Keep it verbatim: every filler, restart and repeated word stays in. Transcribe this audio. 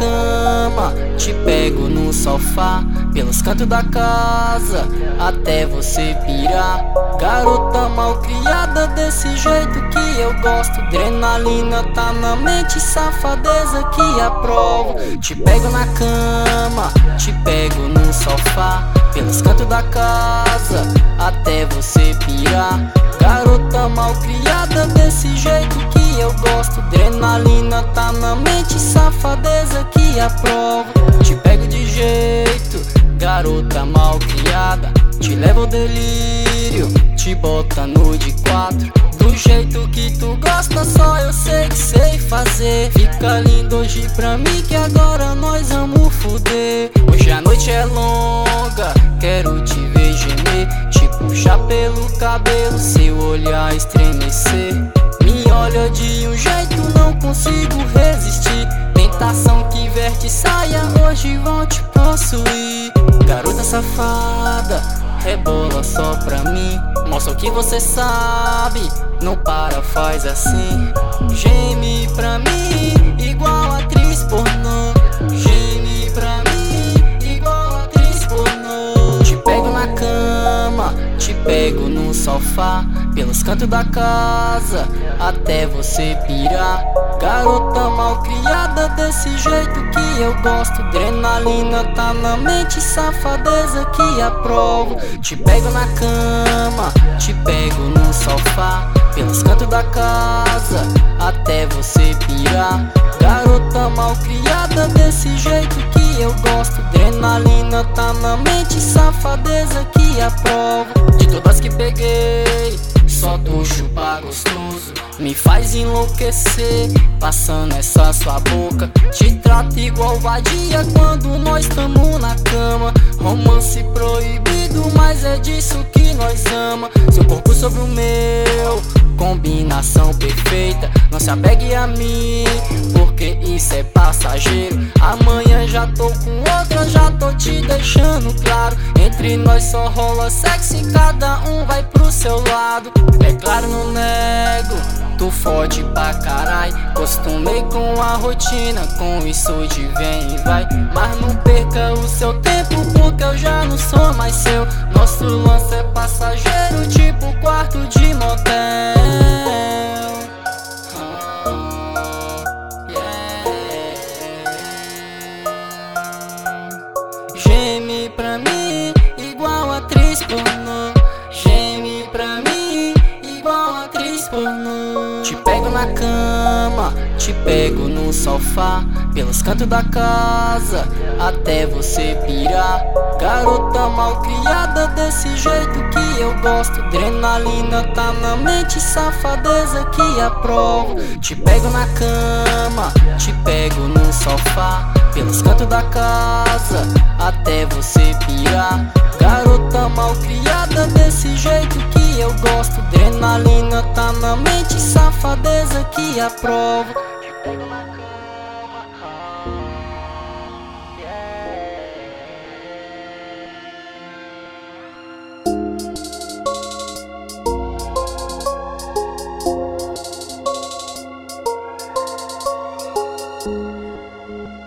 cama, te pego no sofá, pelos cantos da casa, até você pirar. Garota mal criada, desse jeito que eu gosto. Adrenalina tá na mente, safadeza que aprovo. Te pego na cama, te pego no sofá, pelos cantos da casa, até você pirar. Garota mal criada, desse jeito que eu gosto. Adrenalina tá na mente, safadeza que aprovo. Te pego de jeito, garota mal criada, te levo ao delírio, te bota no de quatro. Do jeito que tu gosta, só eu sei que sei fazer. Fica lindo hoje pra mim, que agora nós vamos fuder. Hoje a noite é longa, quero te ver gemer, te puxar pelo cabelo, seu olhar estremecer. Me olha de um jeito, não consigo resistir. Tentação que verte saia, hoje vão te possuir. Garota safada, rebola só pra mim, mostra o que você sabe, não para, faz assim. Geme pra mim, igual atriz pornô. Geme pra mim, igual atriz pornô. Te pego na cama, te pego no sofá, pelos cantos da casa, até você pirar. Garota mal criada, desse jeito que eu gosto. Adrenalina tá na mente, safadeza que aprovo. Te pego na cama, te pego no sofá, pelos cantos da casa, até você pirar. Garota mal criada, desse jeito que eu gosto. Adrenalina tá na mente, safadeza que aprovo. De todas que peguei, só tu chupa gostoso, me faz enlouquecer, passando essa sua boca. Te trato igual vadia quando nós tamo na cama. Romance proibido, mas é disso que nós ama. Seu corpo sobre o meu, combinação perfeita. Não se apegue a mim, porque isso é passageiro. Amanhã já tô com outra, já tô te deixando claro. Entre nós só rola sexo e cada um vai pro seu lado. É claro, não nego, tu fode pra carai. Costumei com a rotina, com isso de vem e vai. Mas não perca o seu tempo, porque eu já não sou mais seu. Nosso lance é passageiro, tipo quarto de motel. Geme pra mim, igual atriz pornô. Geme pra mim, igual atriz pornô. Te pego na cama, te pego no sofá, pelos cantos da casa, até você pirar. Garota mal criada, desse jeito que eu gosto. Adrenalina tá na mente, safadeza que aprovo. Te pego na cama, te pego no sofá, pelos cantos da casa, até você pirar. Garota mal criada, desse jeito que eu gosto. Adrenalina tá na mente, safadeza que aprovo. Te pego na cama. Thank you.